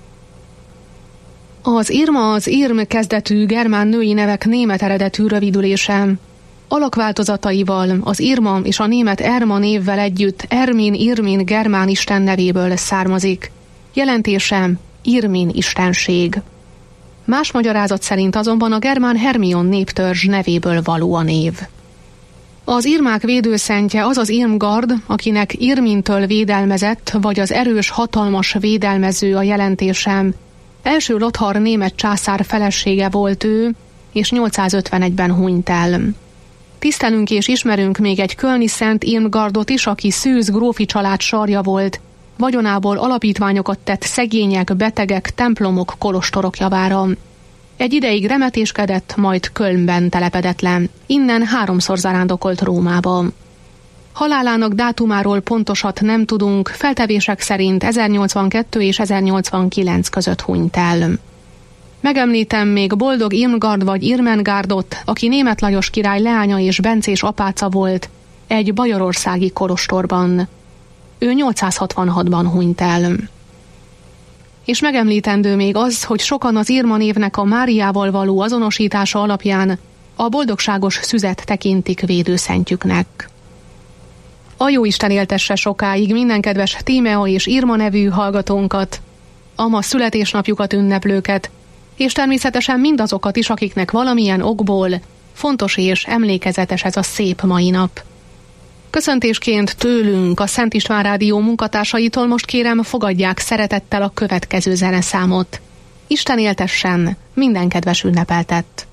Az Irma az irm kezdetű germán női nevek német eredetű rövidülése. Alakváltozataival az Irma és a német Erma névvel együtt Ermin Irmin germán isten nevéből származik. Jelentése Irmin istenség. Más magyarázat szerint azonban a germán Hermion néptörzs nevéből való a név. Az irmák védőszentje az az Irmgard, akinek Irmintől védelmezett, vagy az erős, hatalmas védelmező a jelentésem. Első Lothar német császár felesége volt ő, és nyolcszázötvenegyben hunyt el. Tisztelünk és ismerünk még egy kölni Szent Irmgardot is, aki Szűz grófi család sarja volt, vagyonából alapítványokat tett szegények, betegek, templomok, kolostorok javára. Egy ideig remetéskedett, majd Kölnben telepedett le. Innen háromszor zarándokolt Rómába. Halálának dátumáról pontosat nem tudunk, feltevések szerint ezernyolcvankettő és ezernyolcvankilenc között hunyt el. Megemlítem még Boldog Irmgard vagy Irmengárdot, aki Németh Lajos király leánya és bencés apáca volt, egy bajorországi kolostorban. Ő nyolcszázhatvanhatban hunyt el. És megemlítendő még az, hogy sokan az Irma névnek a Máriával való azonosítása alapján a boldogságos szüzet tekintik védőszentjüknek. A Jóisten éltesse sokáig minden kedves Tímea és Irma nevű hallgatónkat, a ma születésnapjukat ünneplőket, és természetesen mindazokat is, akiknek valamilyen okból fontos és emlékezetes ez a szép mai nap. Köszöntésként tőlünk, a Szent István Rádió munkatársaitól most kérem, fogadják szeretettel a következő zeneszámot. Isten éltessen minden kedves ünnepeltet!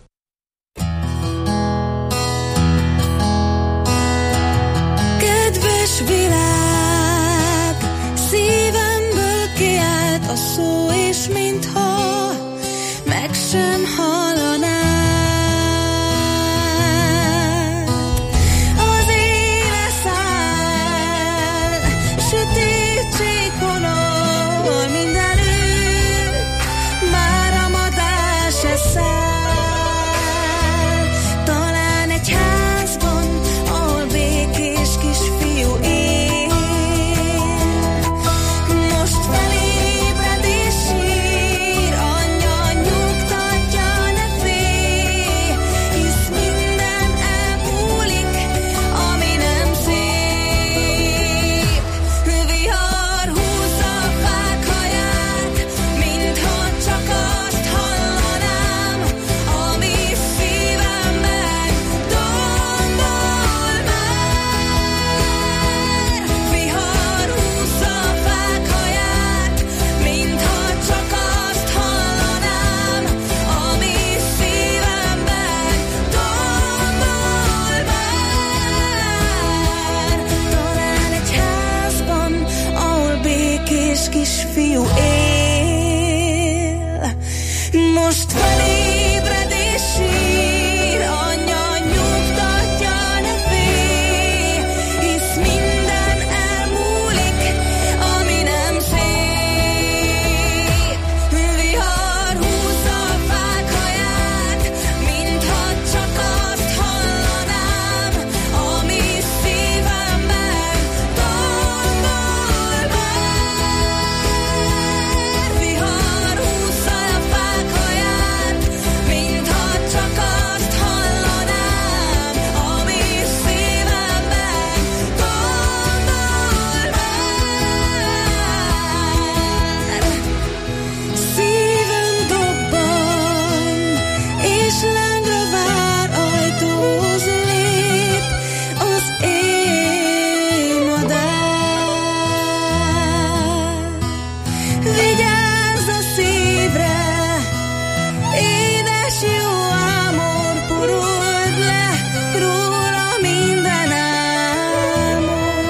Kedves világ, szívemből kiállt a szó, és mintha meg sem hallanád. Az éle száll, sötétség honol mindenütt, már a madár se száll. Talán egy házban, ahol békés kisfiú él, most felébred és sír, anyja nyugtatja, ne félj, hisz minden elmúlik, ami nem szép. Vihar húzza a fák haját, mintha csak azt hallanám, ami szívemben tombol már. Vihar húzza a fák haját, mintha csak azt hallanám, ami szívemben tombol már. Talán egy házban, ahol békés kisfiú él, most felébred és sír, anyja nyugtatja, ne félj, hisz minden elmúlik, ami nem szép. Vihar húzza a fák haját, mintha csak azt hallanám, ami szívemben tombol már. Vihar húzza a fák haját, jó amor porold le róla minden álmot.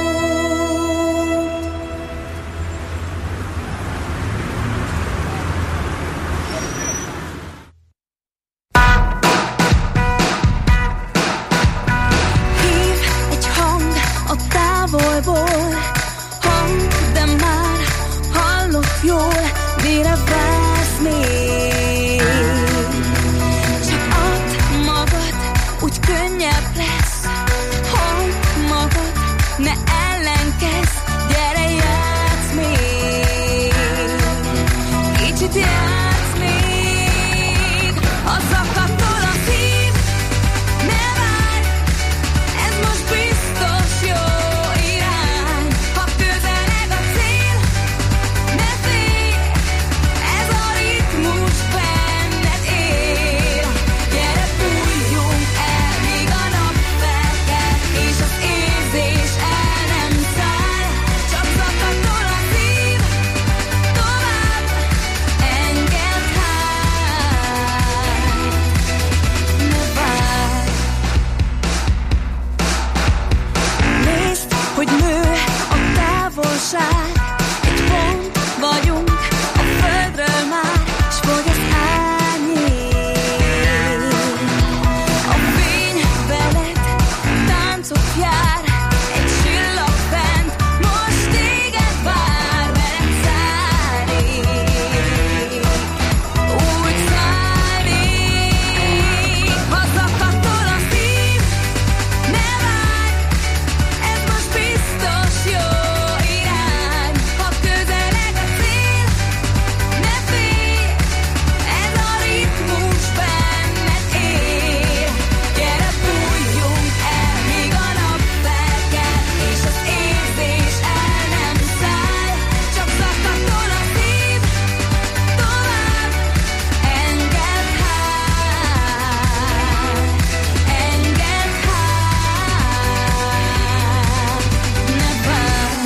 Hív egy hang a távolból, hang, de már hallok jól, mire vársz még? Csak add magad, úgy könnyebb lesz. Hagyd magad, ne ellenkezz, gyere játsz még. Kicsit játsz még, ha zakatol a szív, ne várj, ez most biztos jó irány. Ha közeleg a cél, ne félj, ez a ritmus benned él. Gyere, fújjunk el, míg a nap felkel, és az érzés el nem száll. Csak zakatol a szív, tovább engedd hány. Ne várj. Nézd, hogy nő a távolság, egy pont vagyunk a földről már, s fogy az árnyék. A fény veled táncot jár, egy csillag fent most téged vár, veled szállnék, úgy szállnék. Ha zakatol a szív, ne várj, ez most biztos jó irány. Ha közeleg a cél, ne félj, ez a ritmus benned él. Gyere, fújjunk el, míg a nap felkel, és az érzés el nem száll. Csak zakatol a szív, tovább engedd hány, engedd hány, ne várj.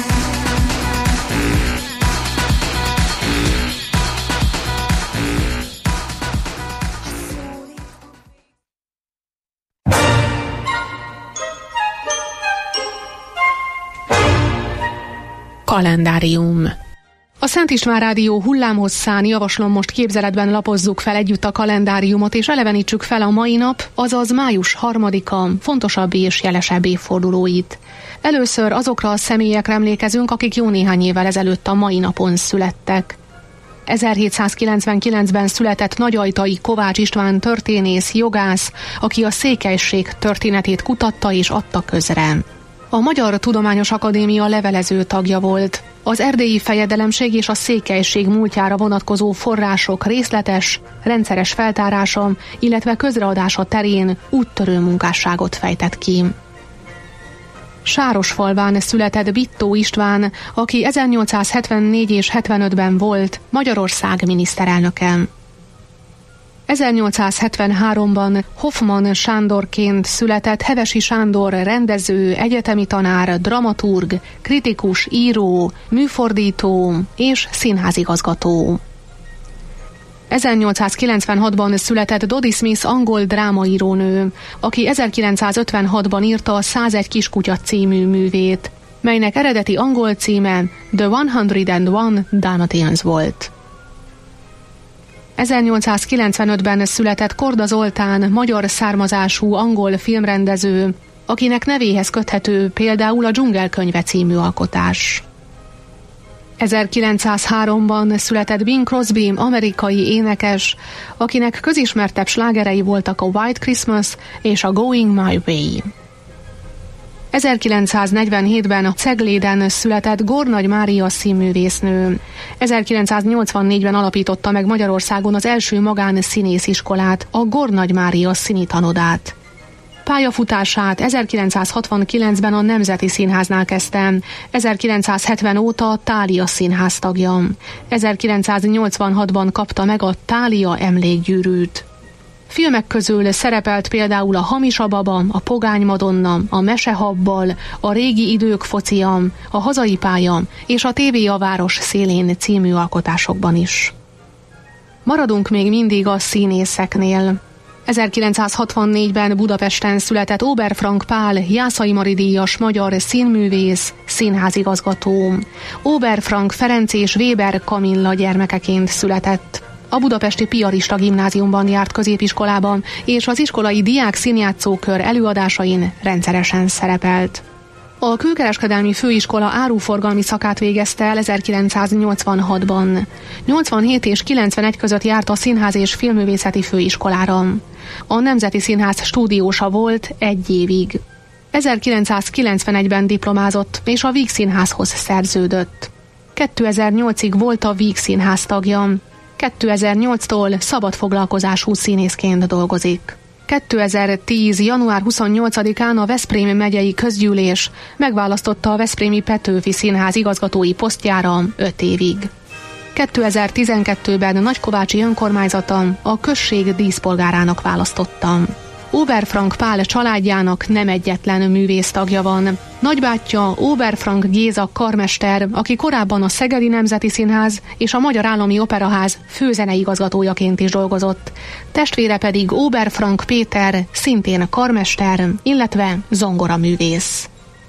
Kalendárium. A Szent István Rádió hullámhosszán javaslom, most képzeletben lapozzuk fel együtt a kalendáriumot, és elevenítsük fel a mai nap, azaz május harmadika fontosabb és jelesebb évfordulóit. Először azokra a személyekre emlékezünk, akik jó néhány évvel ezelőtt a mai napon születtek. ezerhétszázkilencvenkilencben született Nagyajtai Kovács István történész, jogász, aki a székelység történetét kutatta és adta közre. A Magyar Tudományos Akadémia levelező tagja volt. Az erdélyi fejedelemség és a székelység múltjára vonatkozó források részletes, rendszeres feltárása, illetve közreadása terén úttörő munkásságot fejtett ki. Sárosfalván született Bittó István, aki ezernyolcszázhetvennégy és hetvenötben volt Magyarország miniszterelnöke. ezernyolcszázhetvenháromban Hoffmann Sándorként született Hevesi Sándor rendező, egyetemi tanár, dramaturg, kritikus, író, műfordító és színházigazgató. ezernyolcszázkilencvenhatban született Dodie Smith angol drámaírónő, aki ezerkilencszázötvenhatban írta a százegy kiskutya című művét, melynek eredeti angol címe The one hundred one Dalmatians volt. ezernyolcszázkilencvenötben született Korda Zoltán magyar származású angol filmrendező, akinek nevéhez köthető például a Dzsungelkönyve című alkotás. ezerkilencszázháromban született Bing Crosby, amerikai énekes, akinek közismertebb slágerei voltak a White Christmas és a Going My Way. ezerkilencszáznegyvenhétben a Cegléden született Gornagy Mária színművésznő. ezerkilencszáznyolcvannégyben alapította meg Magyarországon az első magán színésziskolát, a Gornagy Mária színitanodát. Pályafutását ezerkilencszázhatvankilencben a Nemzeti Színháznál kezdte, ezerkilencszázhetven óta a Thália Színház tagja. ezerkilencszáznyolcvanhatban kapta meg a Thália emlékgyűrűt. Filmek közül szerepelt például a Hamis a baba, a Pogány Madonna, a Mesehabbal, a Régi idők focia, a Hazai pálya és a Tévé a város szélén című alkotásokban is. Maradunk még mindig a színészeknél. ezerkilencszázhatvannégyben Budapesten született Oberfrank Pál Jászai Mari díjas magyar színművész, színházigazgató. Oberfrank Ferenc és Weber Kamilla gyermekeként született. A budapesti Piarista gimnáziumban járt középiskolában, és az iskolai diák színjátszókör előadásain rendszeresen szerepelt. A külkereskedelmi főiskola áruforgalmi szakát végezte el ezerkilencszáznyolcvanhatban. nyolcvanhét és kilencvenegy között járt a Színház és Filmművészeti Főiskolára. A Nemzeti Színház stúdiósa volt egy évig. ezerkilencszázkilencvenegyben diplomázott, és a Víg Színházhoz szerződött. kétezer-nyolcig volt a Víg Színház tagja. kétezer-nyolctól szabadfoglalkozású színészként dolgozik. kétezer-tíz. január huszonnyolcadikán a Veszprém megyei közgyűlés megválasztotta a Veszprémi Petőfi Színház igazgatói posztjára öt évig. kétezer-tizenkettőben Nagykovácsi önkormányzata a község díszpolgárának választotta. Oberfrank Pál családjának nem egyetlen művész tagja van. Nagybátyja Oberfrank Géza karmester, aki korábban a Szegedi Nemzeti Színház és a Magyar Állami Operaház főzeneigazgatójaként is dolgozott. Testvére pedig Oberfrank Péter, szintén karmester, illetve zongoraművész.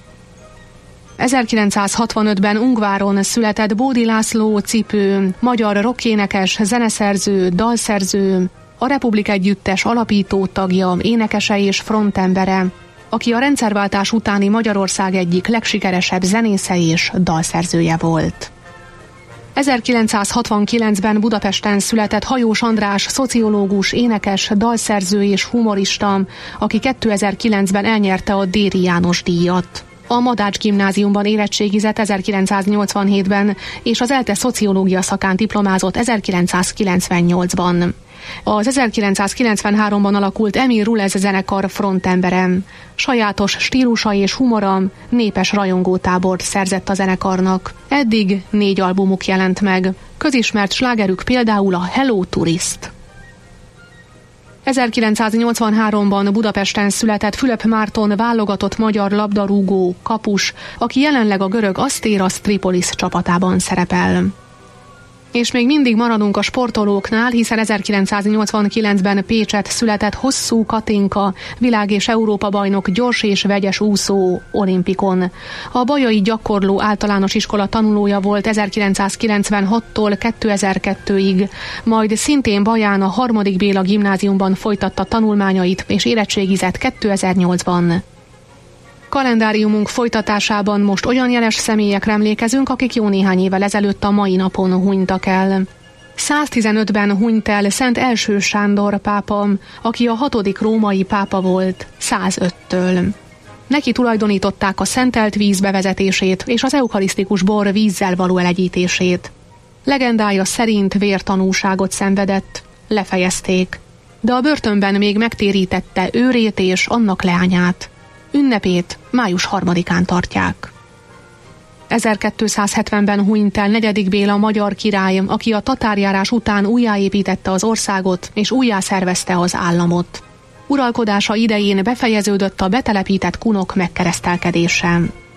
ezerkilencszázhatvanötben Ungváron született Bódi László Cipő, magyar rockénekes, zeneszerző, dalszerző, a Republik Együttes alapító tagja, énekese és frontembere, aki a rendszerváltás utáni Magyarország egyik legsikeresebb zenésze és dalszerzője volt. ezerkilencszázhatvankilencben Budapesten született Hajós András, szociológus, énekes, dalszerző és humorista, aki kétezer-kilencben elnyerte a Déri János díjat. A Madács gimnáziumban érettségizett ezerkilencszáznyolcvanhétben, és az ELTE szociológia szakán diplomázott ezerkilencszázkilencvennyolcban. Az ezerkilencszázkilencvenháromban alakult Emil Rulez zenekar frontembere. Sajátos stílusa és humora népes rajongótábort szerzett a zenekarnak. Eddig négy albumuk jelent meg. Közismert slágerük például a Hello Tourist. ezerkilencszáznyolcvanháromban Budapesten született Fülöp Márton válogatott magyar labdarúgó, kapus, aki jelenleg a görög Asteras Tripolis csapatában szerepel. És még mindig maradunk a sportolóknál, hiszen ezerkilencszáznyolcvankilencben Pécset született Hosszú Katinka, világ- és Európa-bajnok gyors és vegyes úszó olimpikon. A Bajai Gyakorló Általános Iskola tanulója volt ezerkilencszázkilencvenhattól kétezer-kettőig, majd szintén Baján a harmadik Béla gimnáziumban folytatta tanulmányait és érettségizett kétezer-nyolcban. Kalendáriumunk folytatásában most olyan jeles személyekre emlékezünk, akik jó néhány évvel ezelőtt a mai napon hunytak el. száztizenötben hunyt el Szent Első Sándor pápa, aki a hatodik római pápa volt, százöttől. Neki tulajdonították a szentelt víz bevezetését és az eukarisztikus bor vízzel való elegyítését. Legendája szerint vértanúságot szenvedett, lefejezték, de a börtönben még megtérítette őrét és annak leányát. Ünnepét május harmadikán tartják. ezerkétszázhetvenben hunyt el negyedik Béla magyar király, aki a tatárjárás után újjáépítette az országot és újjászervezte az államot. Uralkodása idején befejeződött a betelepített kunok megkeresztelkedése.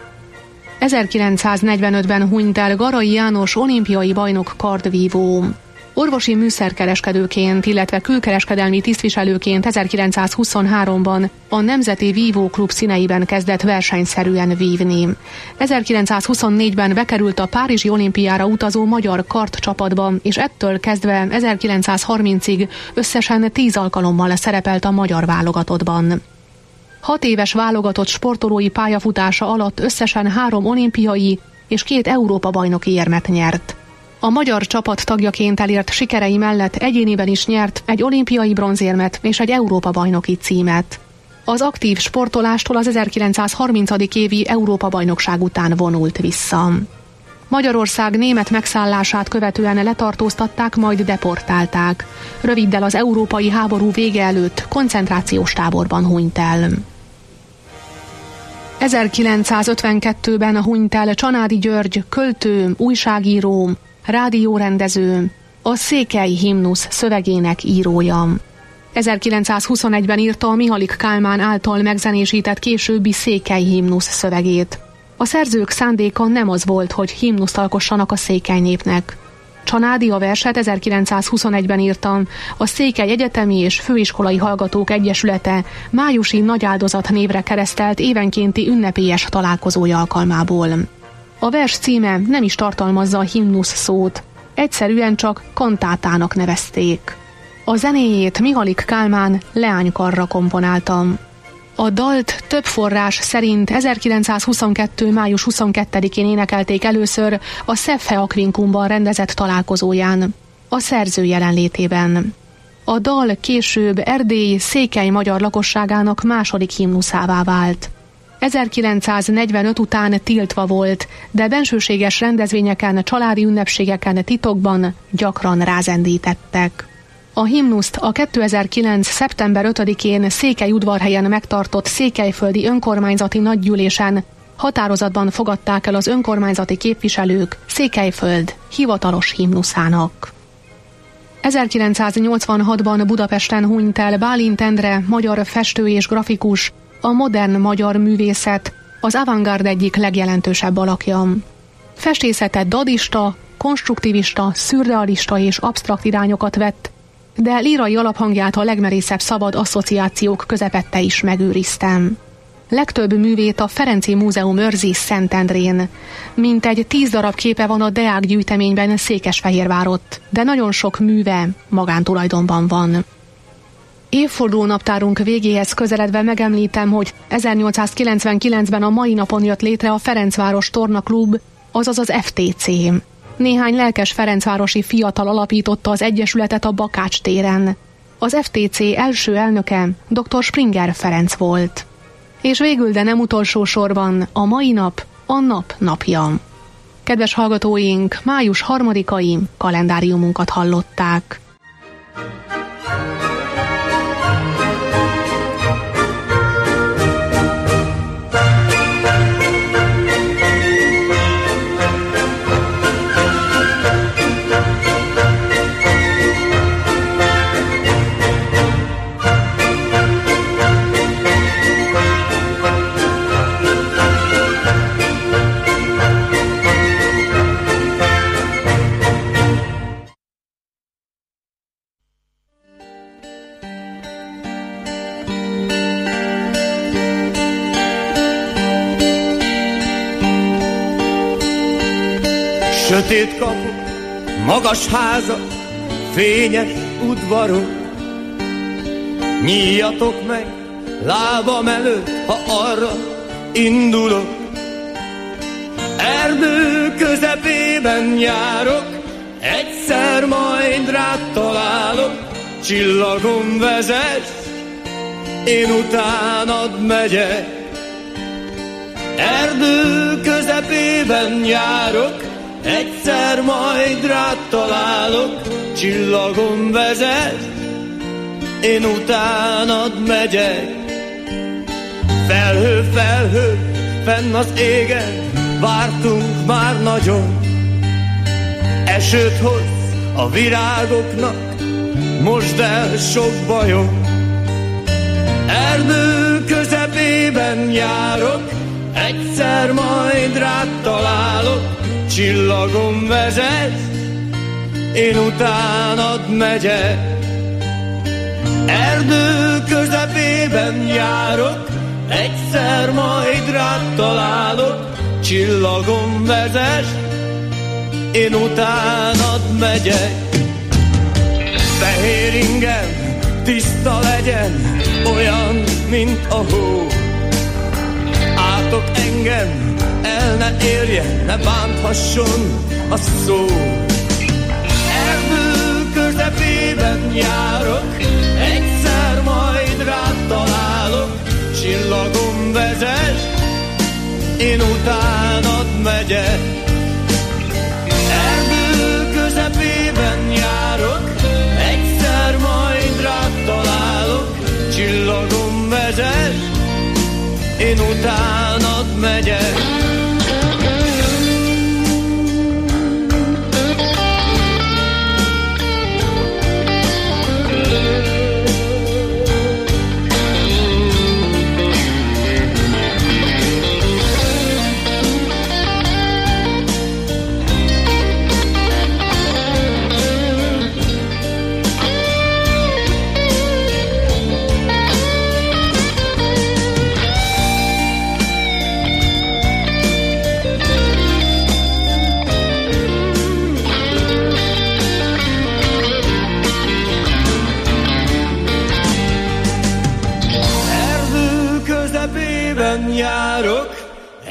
ezerkilencszáznegyvenötben hunyt el Garai János olimpiai bajnok kardvívó. Orvosi műszerkereskedőként, illetve külkereskedelmi tisztviselőként ezerkilencszázhuszonháromban a Nemzeti Vívóklub színeiben kezdett versenyszerűen vívni. ezerkilencszázhuszonnégyben bekerült a Párizsi olimpiára utazó magyar kartcsapatba, és ettől kezdve ezerkilencszázharmincig összesen tíz alkalommal szerepelt a magyar válogatottban. Hat éves válogatott sportolói pályafutása alatt összesen három olimpiai és két Európa-bajnoki érmet nyert. A magyar csapat tagjaként elért sikerei mellett egyéniben is nyert egy olimpiai bronzérmet és egy Európa-bajnoki címet. Az aktív sportolástól az ezerkilencszázharminc. évi Európa-bajnokság után vonult vissza. Magyarország német megszállását követően letartóztatták, majd deportálták. Röviddel az európai háború vége előtt koncentrációs táborban hunyt el. ezerkilencszázötvenkettőben hunyt el Csanádi György, költő, újságíró, rádiórendező, a Székely himnusz szövegének írója. ezerkilencszázhuszonegyben írta a Mihalik Kálmán által megzenésített későbbi Székely himnusz szövegét. A szerzők szándéka nem az volt, hogy himnuszt alkossanak a székely népnek. Csanádi a verset ezerkilencszázhuszonegyben írtam. A Székely Egyetemi és Főiskolai Hallgatók Egyesülete májusi nagy áldozat névre keresztelt évenkénti ünnepélyes találkozója alkalmából. A vers címe nem is tartalmazza a himnusz szót, egyszerűen csak kantátának nevezték. A zenéjét Mihalik Kálmán leánykarra komponáltam. A dalt több forrás szerint ezerkilencszázhuszonkettő. május huszonkettedikén énekelték először a Szeffe Aquincumban rendezett találkozóján, a szerző jelenlétében. A dal később Erdély székely magyar lakosságának második himnuszává vált. ezerkilencszáznegyvenöt után tiltva volt, de bensőséges rendezvényeken, családi ünnepségeken titokban gyakran rázendítettek. A himnuszt a kétezer-kilenc. szeptember ötödikén Székelyudvarhelyen megtartott székelyföldi önkormányzati nagygyűlésen határozatban fogadták el az önkormányzati képviselők Székelyföld hivatalos himnuszának. ezerkilencszáznyolcvanhatban Budapesten hunyt el Bálint Endre, magyar festő és grafikus, a modern magyar művészet, az avantgárd egyik legjelentősebb alakja. Festészete dadista, konstruktivista, szürrealista és absztrakt irányokat vett, de lírai alaphangját a legmerészebb szabad asszociációk közepette is megőriztem. Legtöbb művét a Ferenci Múzeum őrzi Szentendrén. Mintegy tíz darab képe van a Deák gyűjteményben Székesfehérvárott, de nagyon sok műve magántulajdonban van. Évfordulónaptárunk végéhez közeledve megemlítem, hogy ezernyolcszázkilencvenkilencben a mai napon jött létre a Ferencváros Torna Klub, azaz az ef té cé. Néhány lelkes ferencvárosi fiatal alapította az egyesületet a Bakács téren. Az ef té cé első elnöke doktor Springer Ferenc volt. És végül, de nem utolsó sorban, a mai nap a nap napja. Kedves hallgatóink, május harmadikai kalendáriumunkat hallották. Sötét kapuk, magas házak, fényes udvarok. Nyíljatok meg lábam előtt, ha arra indulok. Erdő közepében járok, egyszer majd rád találok. Csillagom vezess, én utánad megyek. Erdő közepében járok, egyszer majd rád találok. Csillagom vezet, én utánad megyek. Felhő, felhő, fenn az égen, vártunk már nagyon. Esőt hoz a virágoknak, mosd el sok bajom. Erdő közepében járok, egyszer majd rád találok. Csillagom vezet, én utánad megyek. Erdő közepében járok, egyszer majd rád találok. Csillagom vezet, én utánad megyek. Fehér ingem, tiszta legyen, olyan, mint a hó. Átok engem, el ne érje, ne bánthasson a szó. Erdő közepében járok, egyszer majd rád találok. Csillagom vezet, én utánad megyek. Erdő közepében járok, egyszer majd rád találok. Csillagom vezet, én utánad megyek.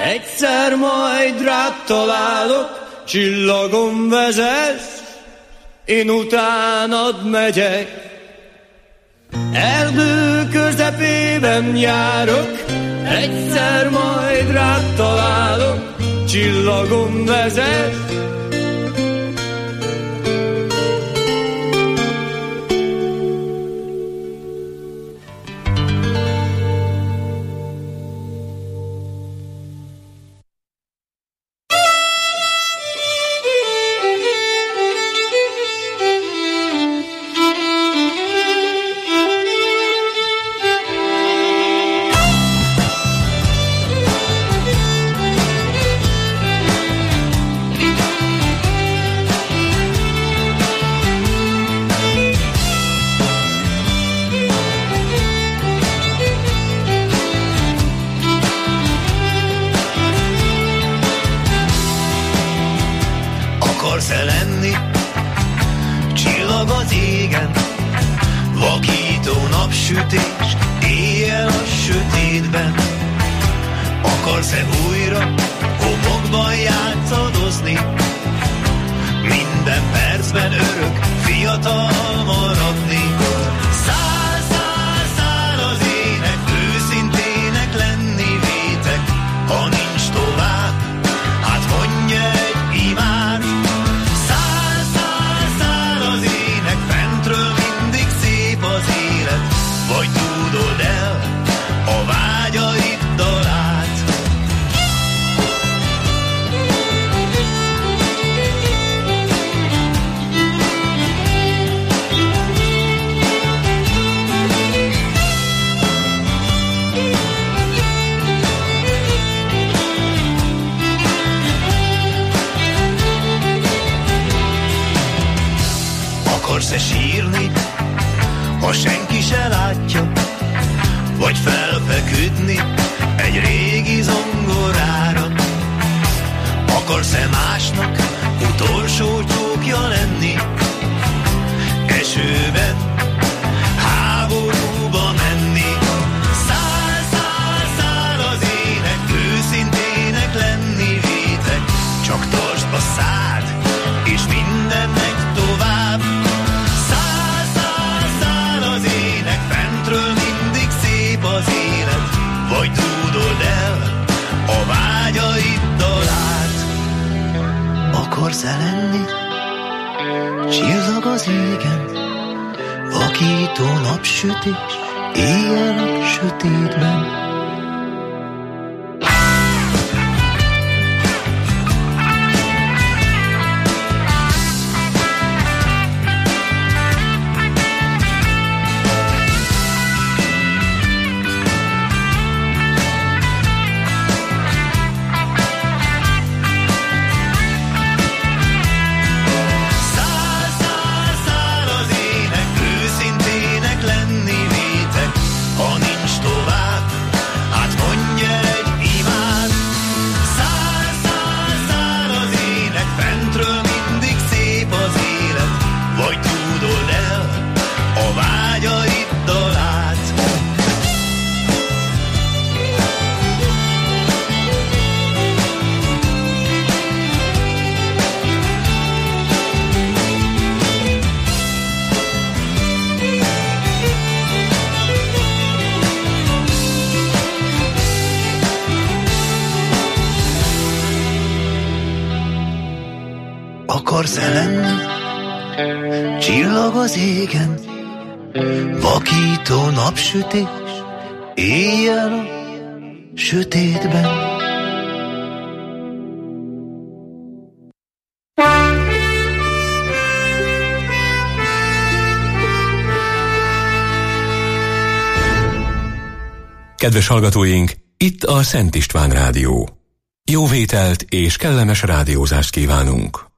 egyszer majd rád találok, csillagom vezetsz, én utánad megyek. Erdő közepében járok, egyszer majd rád találok, csillagom vezet. Akarsz-e lenni csillag az égen, vakító napsütés éjjel a sötétben? Akarsz-e újra homokban játszadozni, minden percben örök fiatal maradni? Szál, szál, szál az ének, őszintének lenni vétek, ha nincs tovább, hát mondja egy imát. Szál, szál, szál az ének, fentről mindig szép az élet, vagy dúdold el a vágyaid dalát. Akarsz-e sírni, ha senki se látja, vagy felfeküdni egy régi zongorára? Akarsz-e másnak utolsó csókja lenni, esőben háborúba menni? Szál, szál, szál az ének, őszintének lenni vétek, csak tartsd a szád, és minden megy tovább. Szál, szál, szál az ének, fentről mindig szép az élet, vagy dúdold el a vágyaid dalát. Akarsz-e lenni csillag az égen, vakító napsütés éjjel a sötétben? Akarsz-e lenni csillag az égen, vakító napsütés éjjel a sötétben? Kedves hallgatóink, itt a Szent István Rádió. Jó vételt és kellemes rádiózást kívánunk!